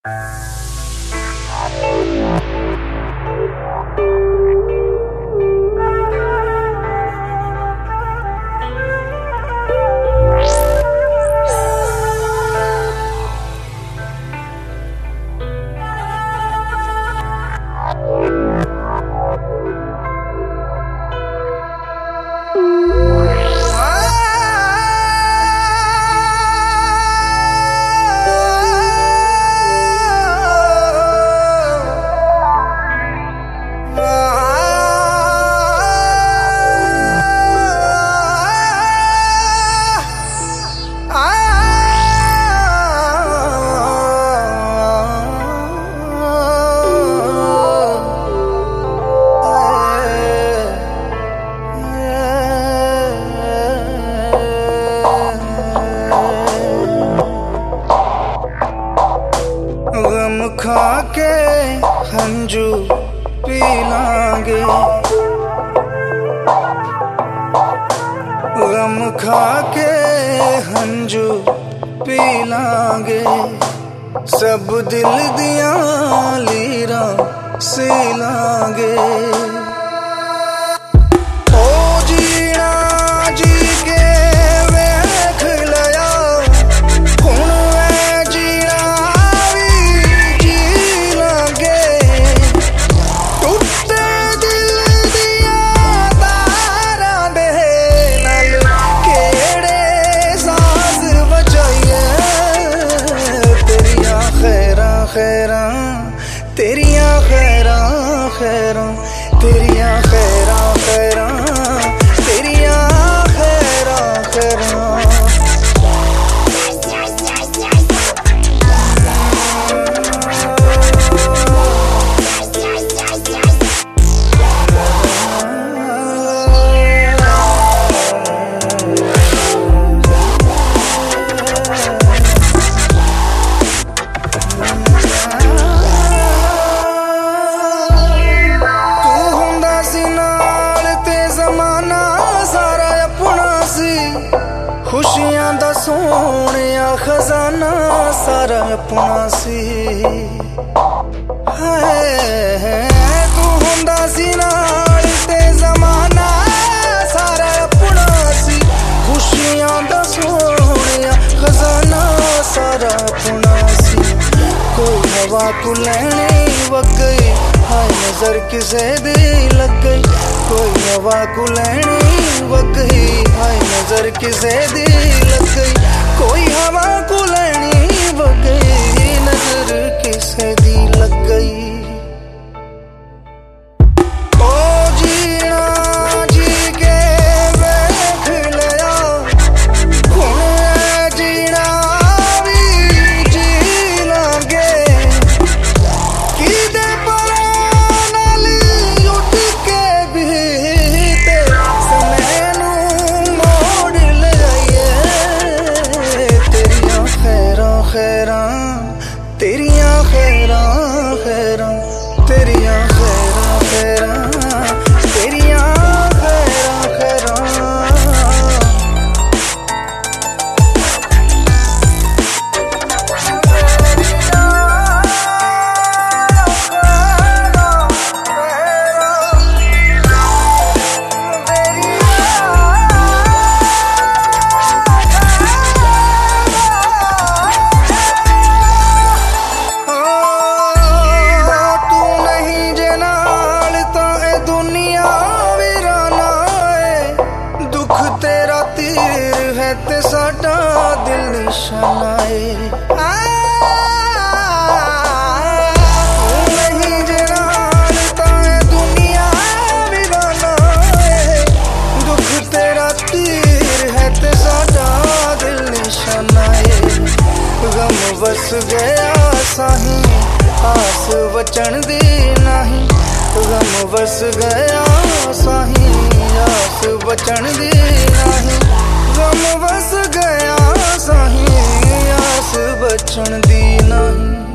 गम खा के हंजू पी लांगे, गम खा के हंजू पी लांगे, सब दिल दियां लीरा सी लांगे। तेरिया खैरा खैरा, तेरिया खैरा खैरा, तेरिया खैरा खैरा। खुशियां दा सोहणिया खजाना सारा अपना सी, तू हुंदा सी नाल ते ज़माना सारा अपना सी। खुशियां दा सोहणिया खजाना सारा अपना सी। कोई हवा को लैने वग गई, हाय नजर किसे दी लग गई। कोई हवा को लैने वग गई, हाय नजर किसे दी लग गई। कोई हवा को लैनी वग गई, नजर किसे दी लग गई। ओ जीना जी के वेख लिया, हुण जीना भी जी लांगे। किदे परां नाल उठ के भी ते समय नूं मोड़ ले जाइए। तेरिया खैरा खैरा, तेरिया खैरा खैरा, तेरिया खैरा खैरा, तेरिया खैरा खैरा। ते साडा दिल निशाना है, नहीं जनाल तां दुनिया वीराना है। दुख तेरा तीर है ते साडा दिल निशाना है। गम वस गया साही आस वचन दी नहीं, गम वस गया साही आस वचन दी नहीं। गम वस गया साही आस बचन दी नहीं।